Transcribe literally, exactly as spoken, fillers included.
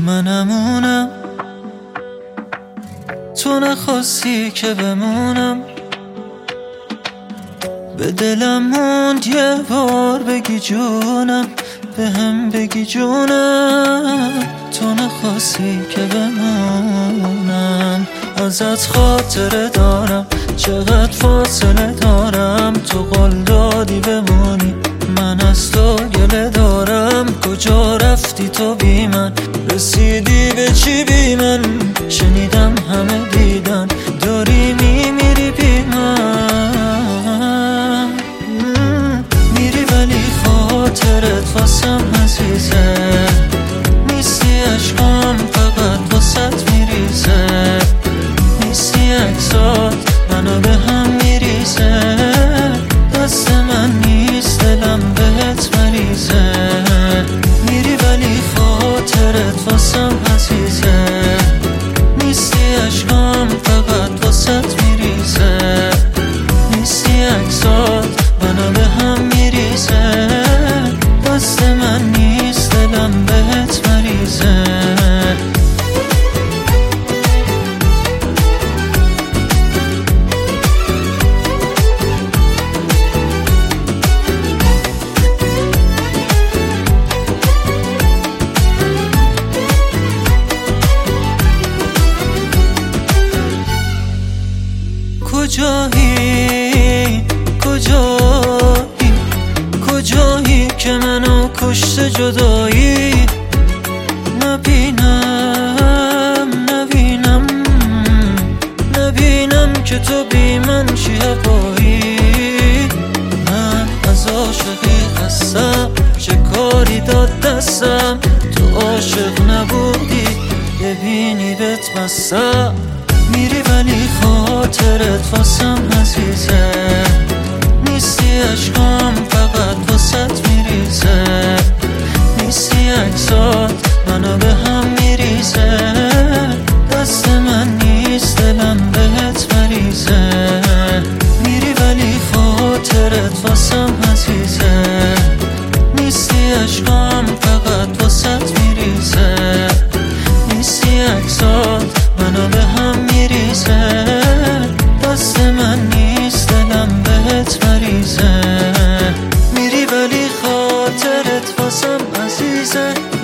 منمونم، تو نخواستی که بمونم. به دلم موند یه بار بگی جونم، به هم بگی جونم. تو نخواستی که بمونم. ازت خاطره دارم، چقدر فاصله دارم. تو قول دادی بمونی، من از تو گله دارم. کجا رفتی تو بی من، رسیدی به چی بی من؟ شنیدم همه دیدن داری میمیری بی من. میری ولی خاطرت واسم عزیزه، نیستی عشقام فقط واسط میریزه. نیستی عکسات منو به هم میریزه. دست من نیست دلم بهت مریزه. میری ولی خاطرت واسم عزیزه، نیستی عشقام فقط واسط میریزه. نیستی عکسات منو به هم میریزه. دست من نیست دلم بهت مریزه. کجایی کجایی کجایی که منو کشته جدایی؟ نبینم نبینم نبینم که تو بی من چی هوایی. من از عاشقی خستم، چه کاری داد دستم. تو عاشق نبودی ببینی بهت بستم. میری ولی خاطرت واسم عزیزه، نیستی عشقام فقط واسط میریزه. نیستی عکسات منو به هم میریزه. دست من نیست دلم بهت مریزه. میری ولی خاطرت واسم عزیزه، نیستی عشقام فقط واسط میریزه. نیستی عکسات منو به هم میریزه. دست من نیست دلم بهت مریزه. میری ولی خاطرت واسم عزیزه،